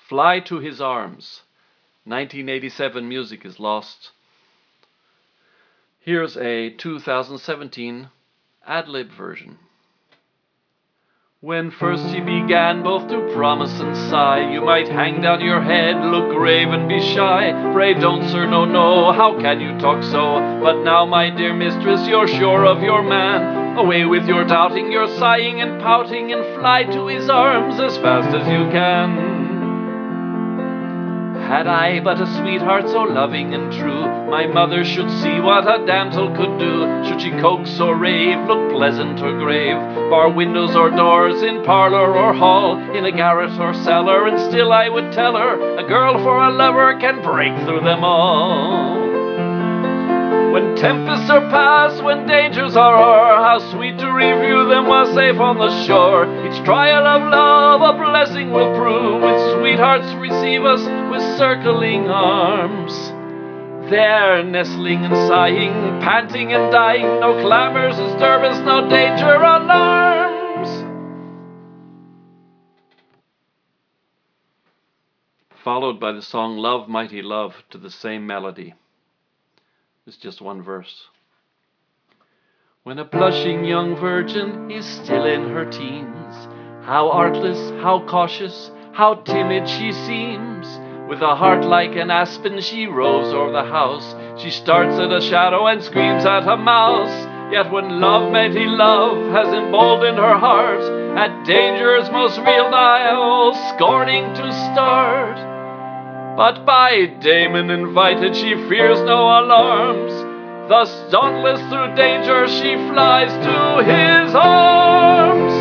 Fly to his arms. 1987 music is lost. Here's a 2017 ad-lib version. When first ye began both to promise and sigh, you might hang down your head, look grave and be shy. Pray don't, sir, no, no, how can you talk so? But now, my dear mistress, you're sure of your man. Away with your doubting, your sighing and pouting, and fly to his arms as fast as you can. Had I but a sweetheart so loving and true, my mother should see what a damsel could do. Should she coax or rave, look pleasant or grave, bar windows or doors, in parlour or hall, in a garret or cellar, and still I would tell her, a girl for a lover can break through them all. When tempests are past, when dangers are o'er, how sweet to review them while safe on the shore. Each trial of love a blessing will prove, with sweethearts receive us with circling arms. There, nestling and sighing, panting and dying, no clamours disturb us, no danger alarms. Followed by the song Love, Mighty Love, to the same melody. It's just one verse. When a blushing young virgin is still in her teens, how artless, how cautious, how timid she seems. With a heart like an aspen she roves o'er the house. She starts at a shadow and screams at a mouse. Yet when love, mighty love, has emboldened her heart, at danger's most real nigh, scorning to start. But by Damon invited, she fears no alarms. Thus dauntless through danger, she flies to his arms.